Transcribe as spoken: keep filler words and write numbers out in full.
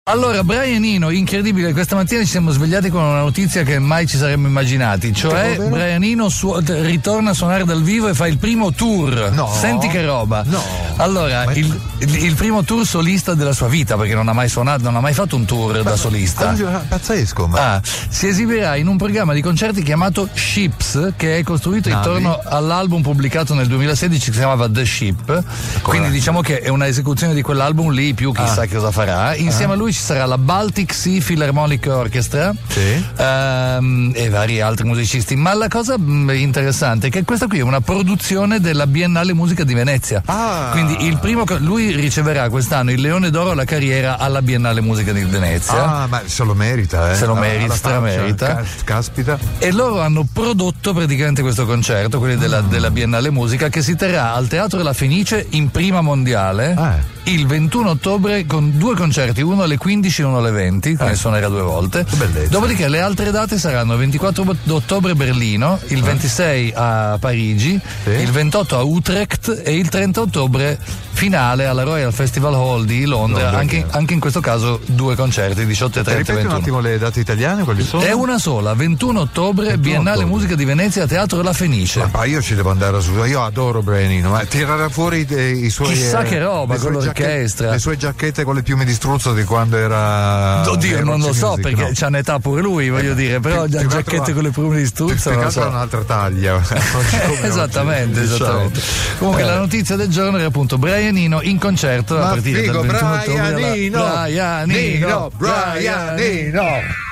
Allora, Brian Eno, incredibile, questa mattina ci siamo svegliati con una notizia che mai ci saremmo immaginati, cioè Brian Eno su- ritorna a suonare dal vivo e fa il primo tour. No. Senti che roba. No. Allora, Ma... il, il, il primo tour solista della sua vita, perché non ha mai suonato, non ha mai fatto un tour ma, da solista. Ma, pazzesco, ma... Ah, si esibirà in un programma di concerti chiamato Ships, che è costruito Navi. intorno all'album pubblicato nel duemilasedici che si chiamava The Ship. Come? Quindi diciamo che è una esecuzione di quell'album lì, più chissà ah. che cosa farà. Insieme ah. a lui ci sarà la Baltic Sea Philharmonic Orchestra, sì. ehm, e vari altri musicisti. Ma la cosa mh, interessante è che questa qui è una produzione della Biennale Musica di Venezia. Ah. Quindi il primo lui riceverà quest'anno il Leone d'Oro alla carriera alla Biennale Musica di Venezia. Ah, ma se lo merita, eh. Se lo merita, alla stramerita. Ca- caspita. E loro hanno prodotto praticamente questo concerto, quelli della, mm. della Biennale Musica, che si terrà al Teatro La Fenice in prima mondiale. Ah. Il ventuno ottobre con due concerti, uno alle quindici e uno alle venti, quindi eh. suonerà due volte. Bellezza. Dopodiché le altre date saranno il ventiquattro ottobre Berlino, il ventisei a Parigi, sì. il ventotto a Utrecht e il trenta ottobre finale alla Royal Festival Hall di Londra, Londra anche, anche in questo caso due concerti, diciotto e trenta e Ripeti ventuno. un attimo le date italiane, quali sono? È una sola, ventuno ottobre, ventuno Biennale ottobre. Musica di Venezia, Teatro La Fenice. Ma, ma io ci devo andare su, io adoro Brian Eno, ma tirerà fuori i, i suoi... Chissà che roba, con l'orchestra. Le sue giacchette con le piume di struzzo di quando era... Oddio, non lo so, music, perché no. c'ha un'età pure lui, voglio Eh, dire, però più- già più che giacchette altro- con le piume di struzzo più non che lo so. altro è un'altra taglia. esattamente, Diciamo. esattamente. Comunque Eh. la notizia del giorno era appunto Brian Eno in concerto a Ma partire figo, dal ventuno ottobre alla- Brian Eno, Brian Eno, Nino, Brian Eno.